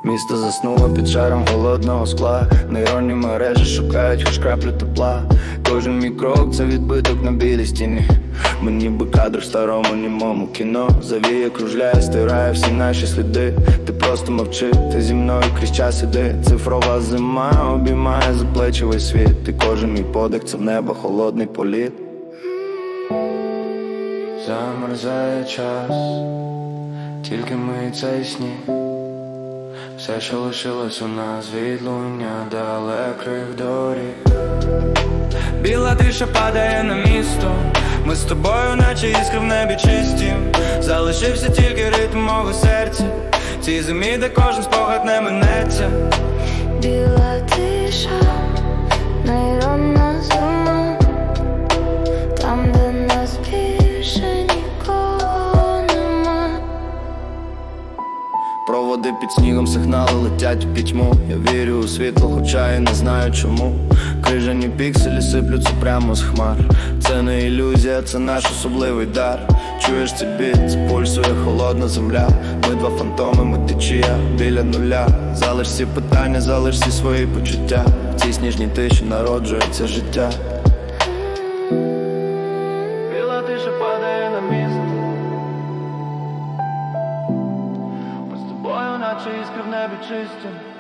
Місто заснуло під шаром холодного скла. Нейронні мережі шукають хоч краплю тепла. Кожен мій крок — це відбиток на білій стіні. Ми ніби кадр в старому німому кіно. Завіє, кружляє, стирає всі наші сліди. Ти просто мовчи, ти зі мною крізь час іди. Цифрова зима обіймає за плечі весь світ. І кожен мій подих — це в небо холодний політ. Замерзає час, тільки ми і цей сніг. Все, що лишилось у нас від луння далеких доріг. Біла тиша падає на місто. Ми з тобою, наче іскри в небі чисті. Залишився тільки ритм мого серця. Цій зимі, де кожен спогад не минеться. Біла тиша, нейронна зима. Там, де нас більше нікого нема. Проводи під снігом, сигнали летять у пітьму. Я вірю у світло, хоча і не знаю чому. Крижані пікселі сиплються прямо з хмар. Це не ілюзія, це наш особливий дар. Чуєш цей біт, це пульсує холодна земля. Ми два фантоми, ми течія біля нуля. Залиш всі питання, залиш всі свої почуття. В цій сніжній тиші народжується життя. Біла тиша падає на місто. Ми з тобою, наче іскри в небі чисті.